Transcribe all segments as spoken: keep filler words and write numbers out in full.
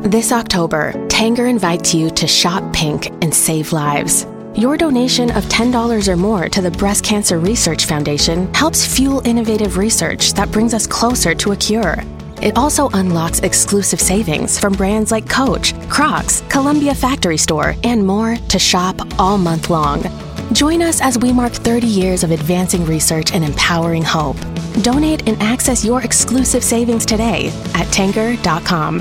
This October, Tanger invites you to shop pink and save lives. Your donation of ten dollars or more to the Breast Cancer Research Foundation helps fuel innovative research that brings us closer to a cure. It also unlocks exclusive savings from brands like Coach, Crocs, Columbia Factory Store, and more to shop all month long. Join us as we mark thirty years of advancing research and empowering hope. Donate and access your exclusive savings today at tanger dot com.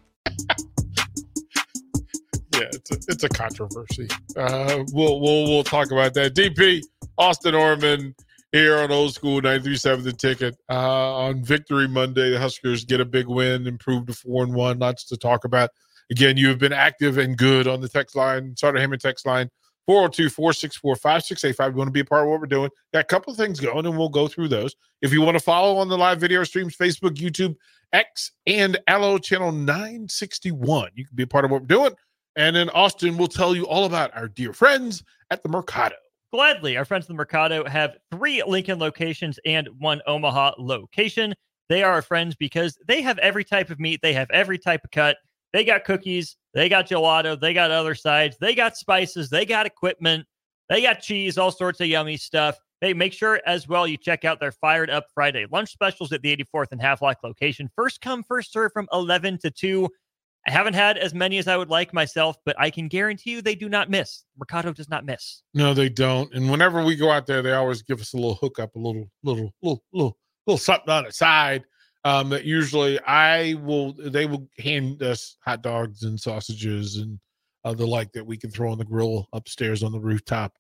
Yeah, it's a, it's a controversy. Uh, we'll we'll we'll talk about that. D P, Austin Orman here on Old School ninety-three point seven The Ticket. Uh, on Victory Monday, the Huskers get a big win, improve to four and one. Lots to talk about. Again, you have been active and good on the text line, Sutter Hammond text line, four oh two, four six four, five six eight five. You want to be a part of what we're doing? Got a couple of things going, and we'll go through those. If you want to follow on the live video streams, Facebook, YouTube, X, and Allo channel nine sixty-one, you can be a part of what we're doing. And then Austin will tell you all about our dear friends at the Mercado. Gladly. Our friends at the Mercado have three Lincoln locations and one Omaha location. They are our friends because they have every type of meat. They have every type of cut. They got cookies. They got gelato. They got other sides. They got spices. They got equipment. They got cheese, all sorts of yummy stuff. Hey, make sure as well you check out their Fired Up Friday lunch specials at the eighty-fourth and Havelock location. First come, first serve from eleven to two. I haven't had as many as I would like myself, but I can guarantee you they do not miss. Mercado does not miss. No, they don't. And whenever we go out there, they always give us a little hookup, a little, little, little, little, little something on the side. Um, that usually I will, they will hand us hot dogs and sausages and uh, the like that we can throw on the grill upstairs on the rooftop.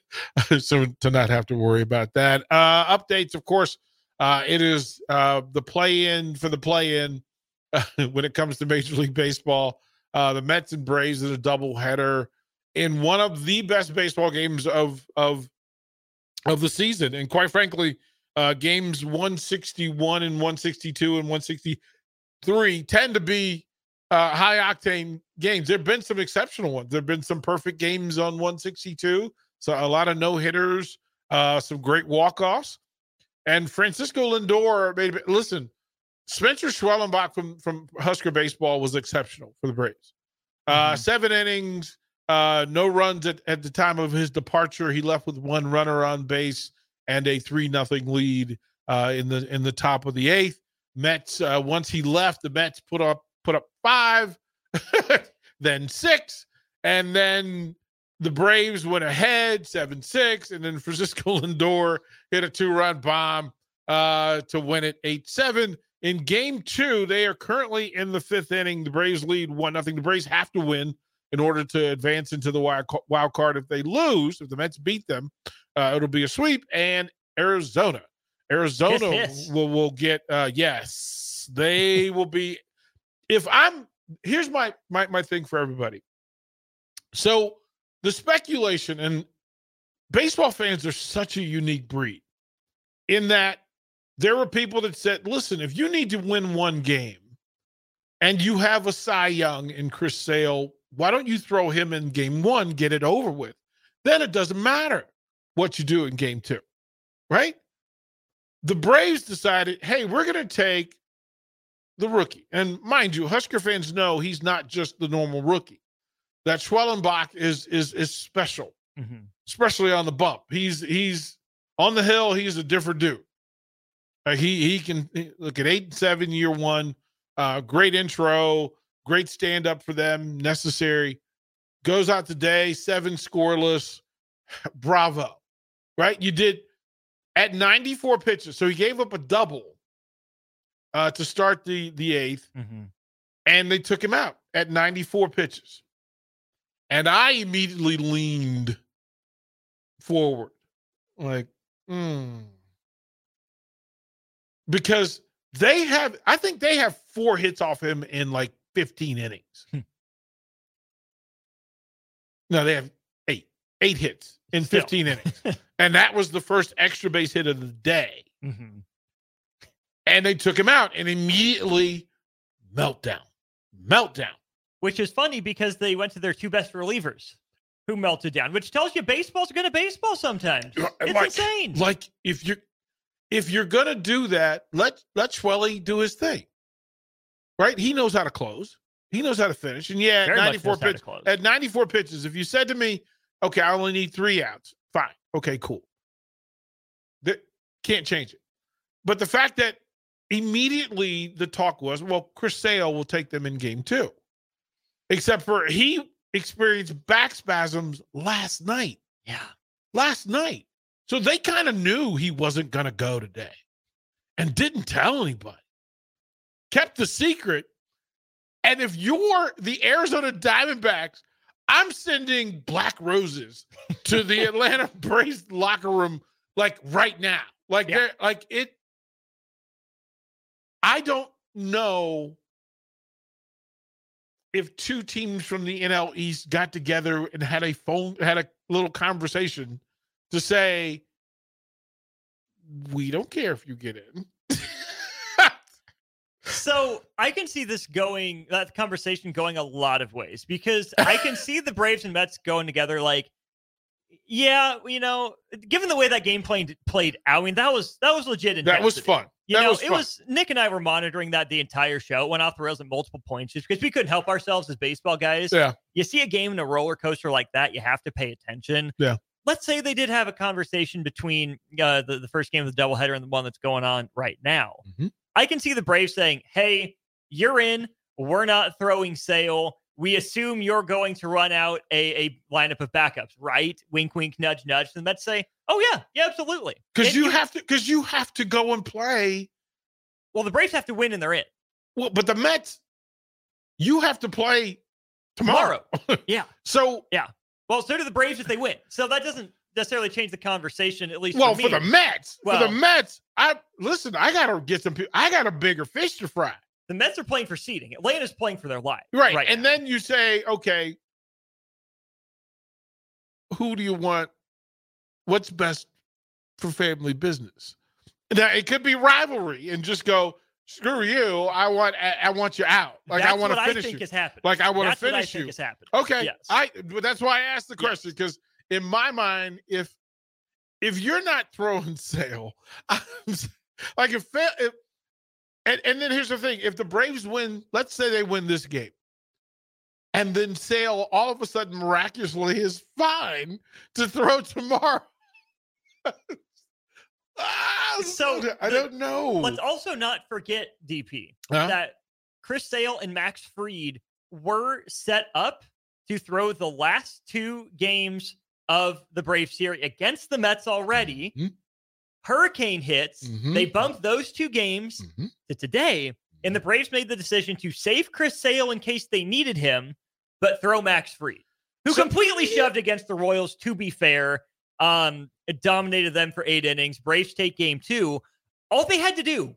So to not have to worry about that. Uh, updates, of course, uh, it is uh, the play-in for the play-in. When it comes to Major League Baseball, uh, the Mets and Braves is a doubleheader in one of the best baseball games of of of the season, and quite frankly, uh, games one sixty-one and one sixty-two and one sixty-three tend to be uh, high octane games. There've been some exceptional ones. There've been some perfect games on one sixty-two, so a lot of no hitters, uh, some great walk offs, and Francisco Lindor made. Listen. Spencer Schwellenbach from, from Husker baseball was exceptional for the Braves. Uh, mm-hmm. Seven innings, uh, no runs at, at the time of his departure. He left with one runner on base and a three nothing lead uh, in the in the top of the eighth. Mets uh, once he left, the Mets put up put up five, then six, and then the Braves went ahead seven six, and then Francisco Lindor hit a two run bomb uh, to win it eight seven. In game two, they are currently in the fifth inning. The Braves lead one nothing. The Braves have to win in order to advance into the wild, wild card. If they lose, if the Mets beat them, uh, it'll be a sweep. And Arizona. Arizona yes, yes. will, will get, uh, yes, they will be. If I'm, here's my, my, my thing for everybody. So the speculation, and baseball fans are such a unique breed in that there were people that said, listen, if you need to win one game and you have a Cy Young in Chris Sale, why don't you throw him in game one, get it over with? Then it doesn't matter what you do in game two, right? The Braves decided, hey, we're going to take the rookie. And mind you, Husker fans know he's not just the normal rookie. That Schwellenbach is is is special, mm-hmm. especially on the bump. He's he's on the hill. He's a different dude. Uh, he he can look at eight and seven year one. Uh, great intro, great stand up for them. Necessary. Goes out today, seven scoreless. Bravo, right? You did at ninety-four pitches, so he gave up a double uh, to start the the eighth, mm-hmm. and they took him out at ninety-four pitches. And I immediately leaned forward, like, hmm. Because they have, I think they have four hits off him in like fifteen innings. Hmm. No, they have eight, eight hits in fifteen innings. And that was the first extra base hit of the day. Mm-hmm. And they took him out and immediately meltdown, meltdown. Which is funny because they went to their two best relievers who melted down, which tells you baseball's going to baseball sometimes. It's like, insane. Like if you're, If you're going to do that, let let Schwelly do his thing, right? He knows how to close. He knows how to finish. And yeah, Very at much ninety-four knows how to pitches, close. at ninety-four pitches, if you said to me, okay, I only need three outs, fine. Okay, cool. That can't change it. But the fact that immediately the talk was, well, Chris Sale will take them in game two. Except for he experienced back spasms last night. Yeah. Last night. So they kind of knew he wasn't going to go today and didn't tell anybody. Kept the secret. And if you're the Arizona Diamondbacks, I'm sending black roses to the Atlanta Braves locker room like right now. Like, Yeah. they're like it. I don't know if two teams from the N L East got together and had a phone, had a little conversation to say, we don't care if you get in. So I can see this going, that conversation going a lot of ways, because I can see the Braves and Mets going together. Like, yeah, you know, given the way that game played played out, I mean, that was that was legit. That was intensity. fun. You that know, was it fun. was Nick and I were monitoring that the entire show. It went off the rails at multiple points just because we couldn't help ourselves as baseball guys. Yeah. You see a game in a roller coaster like that, you have to pay attention. Yeah. Let's say they did have a conversation between uh, the, the first game of the doubleheader and the one that's going on right now. Mm-hmm. I can see the Braves saying, hey, you're in. We're not throwing Sale. We assume you're going to run out a, a lineup of backups, right? Wink, wink, nudge, nudge. And let's say, oh, yeah, yeah, absolutely. Because you you have to, because you have to go and play. Well, the Braves have to win and they're in. Well, but the Mets, you have to play tomorrow. Tomorrow. Yeah. So, yeah. Well, so do the Braves if they win. So that doesn't necessarily change the conversation, at least well, for, for me. the Mets, Well, for the Mets, I listen, I got to get some, I got a bigger fish to fry. The Mets are playing for seeding. Atlanta's playing for their life. Right. right and now. then you say, okay, who do you want? What's best for family business? Now, it could be rivalry and just go, screw you. I want I, I want you out. Like, that's I want what to finish I think you. has happened. Like, I want to That's what I finish think you. has happened. Okay. Yes. I but that's why I asked the Yes. question, because in my mind, if if you're not throwing Sale, I'm, like if, if and, and then here's the thing, if the Braves win, let's say they win this game, and then Sale all of a sudden miraculously is fine to throw tomorrow. ah, So I the- don't know. Let's also not forget, D P, Huh? that Chris Sale and Max Fried were set up to throw the last two games of the Braves series against the Mets already. Mhm. Hurricane hits. Mhm. They bumped those two games Mhm. to today, and the Braves made the decision to save Chris Sale in case they needed him, but throw Max Fried, who So- completely shoved against the Royals, to be fair. Um, it dominated them for eight innings. Braves take game two. All they had to do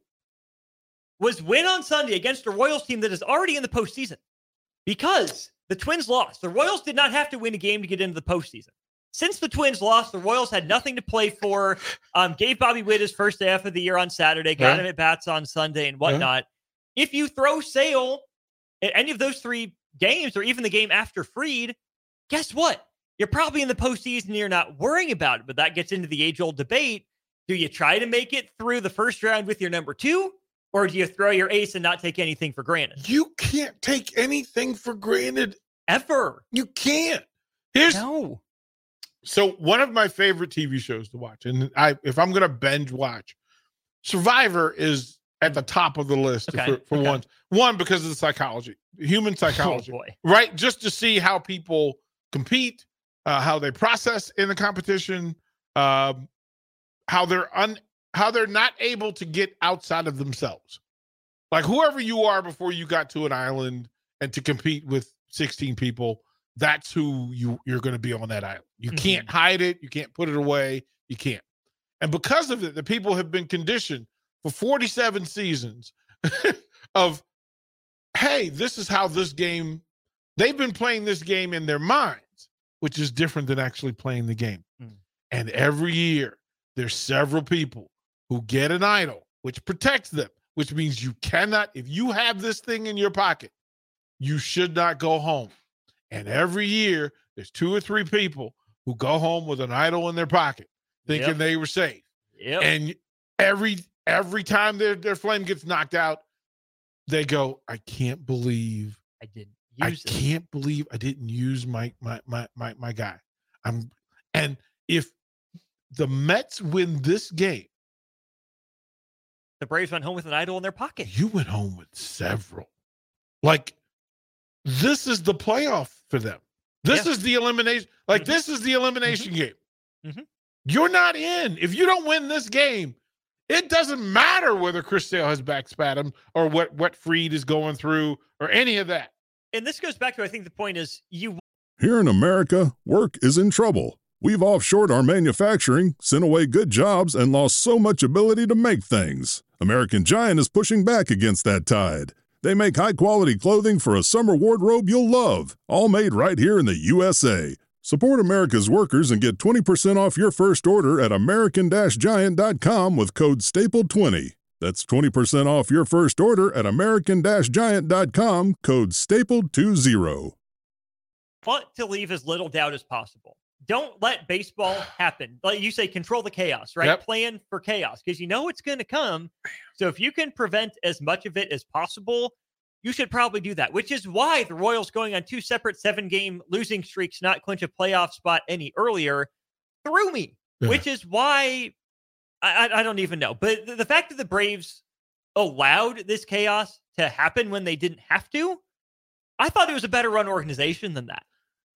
was win on Sunday against a Royals team that is already in the postseason, because the Twins lost. The Royals did not have to win a game to get into the postseason. Since the Twins lost, the Royals had nothing to play for. Um, gave Bobby Witt his first half of the year on Saturday, got Yeah. him at bats on Sunday and whatnot. If you throw Sale at any of those three games, or even the game after Fried, guess what? You're probably in the postseason and you're not worrying about it. But that gets into the age-old debate. Do you try to make it through the first round with your number two? Or do you throw your ace and not take anything for granted? You can't take anything for granted. Ever. You can't. Here's No. So one of my favorite T V shows to watch, and I if I'm gonna binge watch, Survivor is at the top of the list Okay, for, for okay. one. One, because of the psychology, human psychology, Oh, boy. right? Just to see how people compete, uh, how they process in the competition, um, how they're un, how they're not able to get outside of themselves. Like whoever you are before you got to an island and to compete with sixteen people, that's who you, you're going to be on that island. You Mhm. can't hide it. You can't put it away. You can't. And because of it, the people have been conditioned for forty-seven seasons of, hey, this is how this game, they've been playing this game in their minds, which is different than actually playing the game. Mm. And every year, there's several people who get an idol, which protects them, which means you cannot, if you have this thing in your pocket, you should not go home. And every year, there's two or three people who go home with an idol in their pocket, thinking Yep. they were safe. Yep. And every every time their, their flame gets knocked out, they go, I can't believe I didn't I use it. can't believe I didn't use my my my my my guy. I'm and if the Mets win this game, The Braves went home with an idol in their pocket. you went home with several. Like, this is the playoff for them. This Yeah. is the elimination. Like, Mhm. this is the elimination game. Mhm. You're not in. If you don't win this game, it doesn't matter whether Chris Sale has backspat him or what, what Fried is going through or any of that. And this goes back to, I think the point is, you Here in America, work is in trouble. We've offshored our manufacturing, sent away good jobs, and lost so much ability to make things. American Giant is pushing back against that tide. They make high-quality clothing for a summer wardrobe you'll love, all made right here in the U S A. Support America's workers and get twenty percent off your first order at American Giant dot com with code staple twenty. That's twenty percent off your first order at American Giant dot com, code staple twenty. want to leave as little doubt as possible. Don't let baseball happen. Like you say, control the chaos, right? Yep. Plan for chaos because you know it's going to come. So if you can prevent as much of it as possible, you should probably do that, which is why the Royals going on two separate seven-game losing streaks, not clinch a playoff spot any earlier, threw me, Yeah. which is why I, I, I don't even know. But the, the fact that the Braves allowed this chaos to happen when they didn't have to, I thought it was a better run organization than that.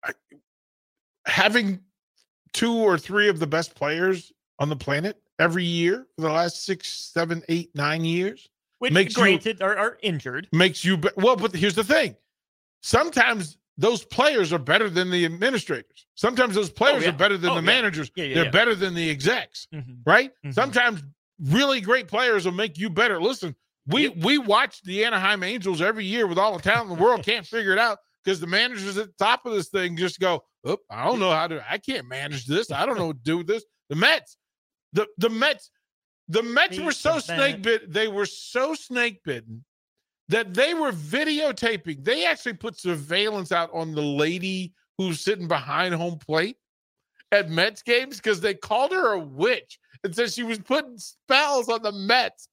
Having two or three of the best players on the planet every year for the last six, seven, eight, nine years Which, makes you- granted, are, are injured. makes you be- well. But here's the thing: sometimes those players are better than the administrators. Sometimes those players yeah. are better than Oh, the yeah. managers. Yeah, yeah, They're yeah. better than the execs, Mhm. right? Mhm. Sometimes really great players will make you better. Listen, we Yep. we watch the Anaheim Angels every year with all the talent in the world. Can't figure it out because the managers at the top of this thing just go, "Oop, I don't know how to. I can't manage this. I don't know what to do with this." The Mets, the the Mets, the Mets Meet were so the snake bit. They were so snake bitten that they were videotaping. They actually put surveillance out on the lady who's sitting behind home plate at Mets games because they called her a witch and said she was putting spells on the Mets.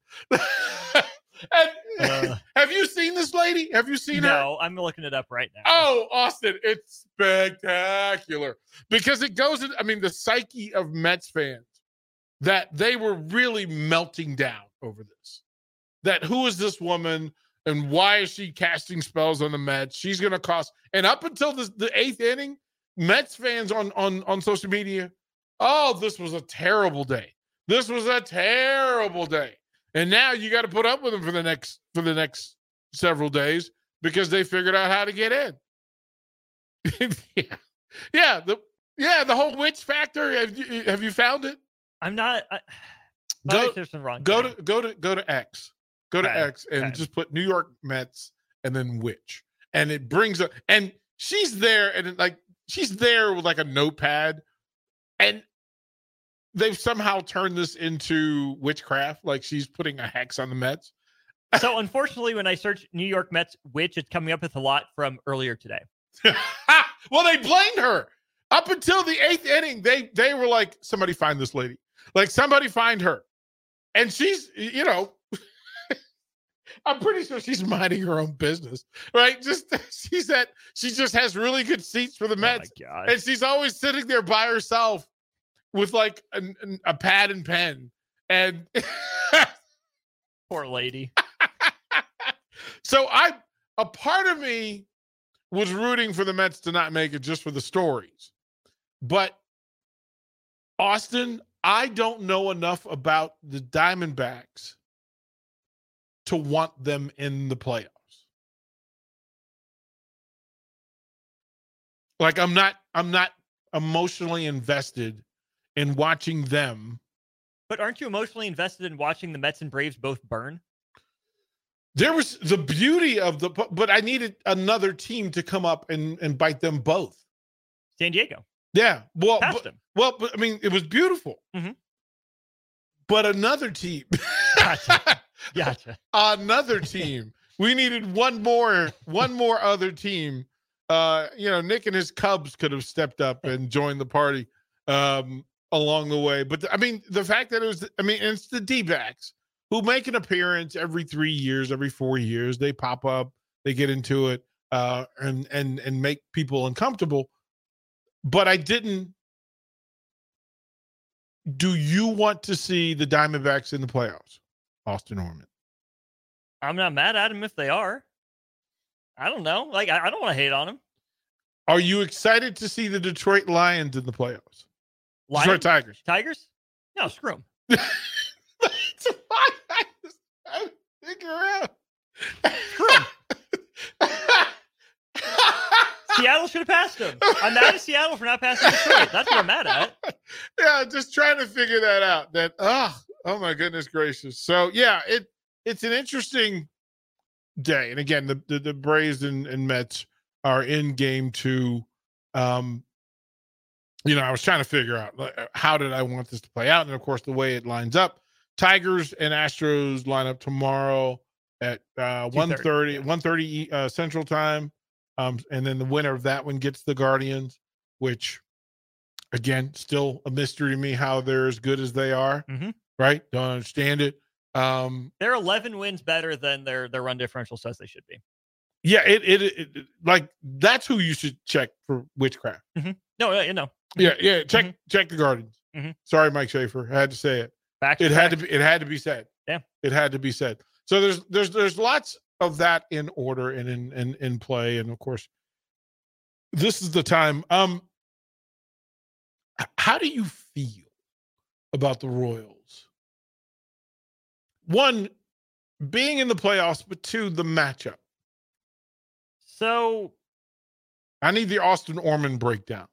and Uh. have you seen this lady? Have you seen her? No, I'm looking it up right now. Oh, Austin, it's spectacular because it goes in, I mean, the psyche of Mets fans that they were really melting down over this. That who is this woman and why is she casting spells on the Mets? She's going to cost. And up until this, the eighth inning, Mets fans on, on, on social media, oh, this was a terrible day. This was a terrible day. And now you got to put up with them for the next for the next several days because they figured out how to get in. yeah, yeah, the yeah the whole witch factor. Have you have you found it? I'm not. I, Go- I there's some wrong. Go thing. to go to go to X. Go to Okay, X and okay. just put New York Mets and then witch, and it brings up. And she's there, and it, like she's there with like a notepad, and they've somehow turned this into witchcraft. Like she's putting a hex on the Mets. So unfortunately, when I search New York Mets witch, it's coming up with a lot from earlier today. Well, they blamed her up until the eighth inning. They they were like, somebody find this lady. Like somebody find her, and she's you know. I'm pretty sure she's minding her own business, right? Just she's at she just has really good seats for the Mets, Oh my God. and she's always sitting there by herself with like an, an, a pad and pen. And Poor lady. so I, a part of me was rooting for the Mets to not make it just for the stories, but Austin, I don't know enough about the Diamondbacks to want them in the playoffs. Like I'm not, I'm not emotionally invested in watching them. But aren't you emotionally invested in watching the Mets and Braves both burn? There was the beauty of the, but I needed another team to come up and, and bite them both. San Diego. Yeah. Well, Passed but, them. well, but I mean, it was beautiful. Mhm. But another team, Gotcha. Gotcha. another team. We needed one more, one more other team. Uh, you know, Nick and his Cubs could have stepped up and joined the party um, along the way. But the, I mean, the fact that it was, I mean, it's the D-backs who make an appearance every three years, every four years. They pop up, they get into it. uh, and and and make people uncomfortable. But I didn't. Do you want to see the Diamondbacks in the playoffs, Austin Orman? I'm not mad at them if they are. I don't know. Like, I, I don't want to hate on them. Are you excited to see the Detroit Lions in the playoffs? Lions? Detroit Tigers. Tigers? No, screw them. That's why I just I figure out. Screw them. Seattle should have passed them. I'm mad at Seattle for not passing Detroit. That's what I'm mad at. Yeah, just trying to figure that out. That oh, oh my goodness gracious. So yeah, it it's an interesting day. And again, the the, the Braves and, and Mets are in game two. Um, you know, I was trying to figure out like, how did I want this to play out, and of course, the way it lines up. Tigers and Astros line up tomorrow at uh, one thirty, yeah. one thirty uh, Central Time. Um, and then the winner of that one gets the Guardians, which, again, still a mystery to me how they're as good as they are. Mm-hmm. Right? Don't understand it. Um, they're eleven wins better than their their run differential says they should be. Yeah, it it, it, it like that's who you should check for witchcraft. Mm-hmm. No, you know. Yeah, yeah. Check mm-hmm. check the Guardians. Mm-hmm. Sorry, Mike Schaefer. I had to say it. Back it back. had to be. It had to be said. Yeah, it had to be said. So there's there's there's lots of that in order and in in in play, and of course, this is the time. Um, how do you feel about the Royals? One, being in the playoffs, but two, the matchup. So, I need the Austin Orman breakdown.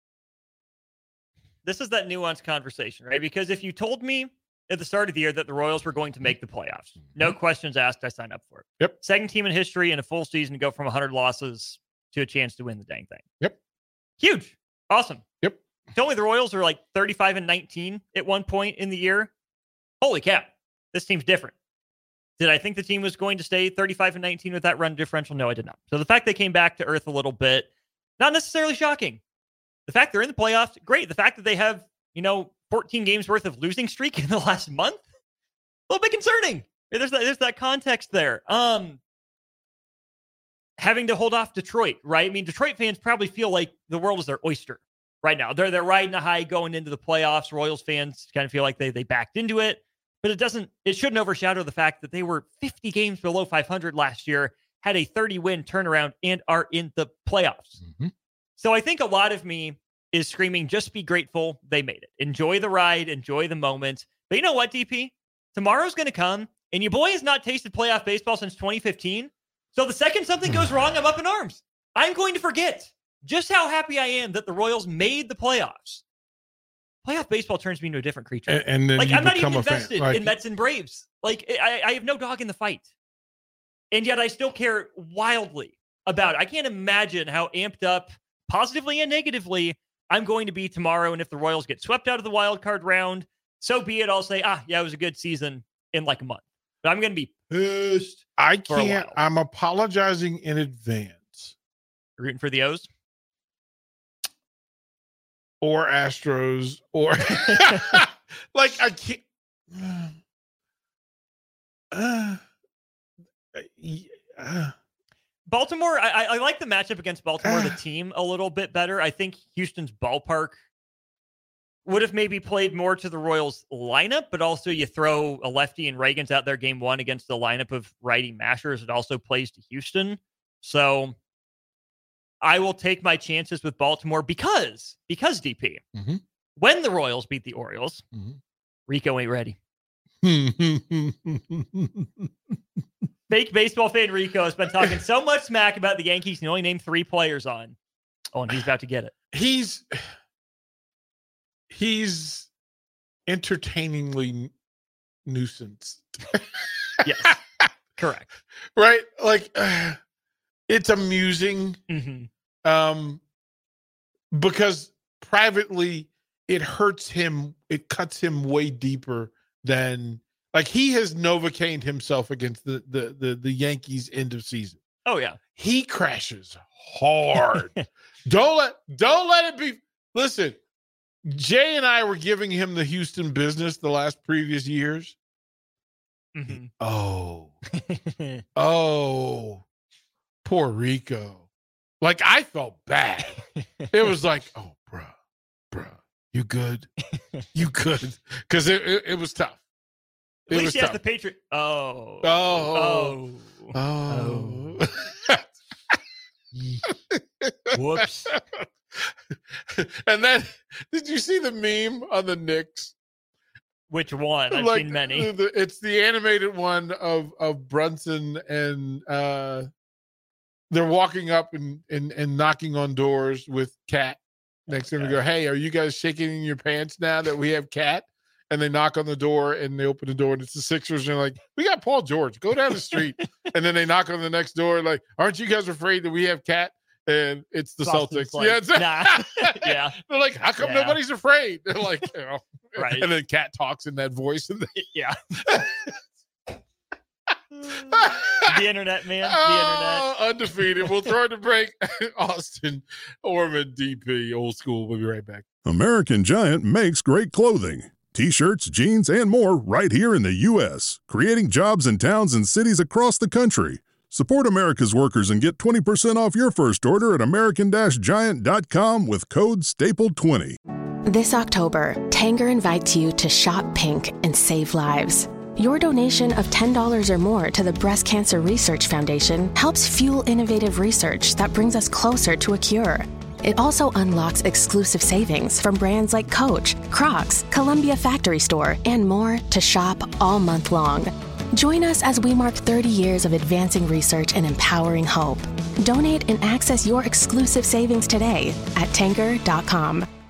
This is that nuanced conversation, right? Because if you told me at the start of the year that the Royals were going to make the playoffs, no questions asked, I signed up for it. Yep. Second team in history in a full season to go from one hundred losses to a chance to win the dang thing. Yep. Huge. Awesome. Yep. Told me the Royals were like thirty-five and nineteen at one point in the year. Holy cow. This team's different. Did I think the team was going to stay thirty-five and nineteen with that run differential? No, I did not. So the fact they came back to earth a little bit, not necessarily shocking. The fact they're in the playoffs, great. The fact that they have, you know, fourteen games worth of losing streak in the last month, a little bit concerning. There's that, there's that context there. Um, having to hold off Detroit, right? I mean, Detroit fans probably feel like the world is their oyster right now. They're they're riding a high going into the playoffs. Royals fans kind of feel like they they backed into it, but it doesn't. It shouldn't overshadow the fact that they were fifty games below five hundred last year, had a thirty win turnaround, and are in the playoffs. Mm-hmm. So I think a lot of me is screaming, just be grateful they made it. Enjoy the ride, enjoy the moment. But you know what, D P? Tomorrow's going to come, and your boy has not tasted playoff baseball since twenty fifteen. So the second something goes wrong, I'm up in arms. I'm going to forget just how happy I am that the Royals made the playoffs. Playoff baseball turns me into a different creature. And, and then like, you I'm not even become a fan. invested Like, in Mets and Braves. Like, I, I have no dog in the fight. And yet I still care wildly about it. I can't imagine how amped up, positively and negatively, I'm going to be tomorrow. And if the Royals get swept out of the wild card round, so be it. I'll say, ah, yeah, it was a good season in like a month. But I'm going to be pissed. I can't. I'm apologizing in advance. Rooting for the O's? Or Astros. Or like, I can't. Uh, uh, Baltimore, I, I like the matchup against Baltimore, the team, a little bit better. I think Houston's ballpark would have maybe played more to the Royals lineup, but also you throw a lefty and Reagan's out there game one against the lineup of righty mashers. It also plays to Houston. So I will take my chances with Baltimore because, because D P, mm-hmm. when the Royals beat the Orioles, mm-hmm. Rico ain't ready. Fake baseball fan Rico has been talking so much smack about the Yankees and only named three players on. Oh, and he's about to get it. He's he's entertainingly nuisance. Yes, correct. Right? Like uh, it's amusing. Mm-hmm. Um, because privately it hurts him. It cuts him way deeper than. Like, he has Novocained himself against the, the, the, the Yankees end of season. Oh, yeah. He crashes hard. don't let don't let it be. Listen, Jay and I were giving him the Houston business the last previous years. Mm-hmm. Oh. oh. poor Rico. Like, I felt bad. It was like, oh, bruh, bruh, you good? You good? Because it, it, it was tough. At It least was he has tough. the Patriot. Oh. Oh. Oh. Oh. Whoops. And then, did you see the meme on the Knicks? Which one? I've Like, seen many. the- it's the animated one of of Brunson and uh, they're walking up and, and and knocking on doors with Cat next to them. Okay. And go, hey, are you guys shaking in your pants now that we have Cat? And they knock on the door and they open the door and it's the Sixers. And they're like, we got Paul George. Go down the street. And then they knock on the next door like, aren't you guys afraid that we have Cat? And it's the Boston's Celtics. like, yeah, it's, nah. Yeah. They're like, how come Yeah. nobody's afraid? They're like, you know. Right. And then Cat talks in that voice. And they, Yeah. The internet, man. The oh, undefeated. We'll throw it to break. Austin Orman, D P, old school. We'll be right back. American Giant makes great clothing. T-shirts, jeans, and more right here in the U S, creating jobs in towns and cities across the country. Support America's workers and get twenty percent off your first order at american giant dot com with code staple twenty. This October, Tanger invites you to shop pink and save lives. Your donation of ten dollars or more to the Breast Cancer Research Foundation helps fuel innovative research that brings us closer to a cure. It also unlocks exclusive savings from brands like Coach, Crocs, Columbia Factory Store, and more to shop all month long. Join us as we mark thirty years of advancing research and empowering hope. Donate and access your exclusive savings today at tanger dot com.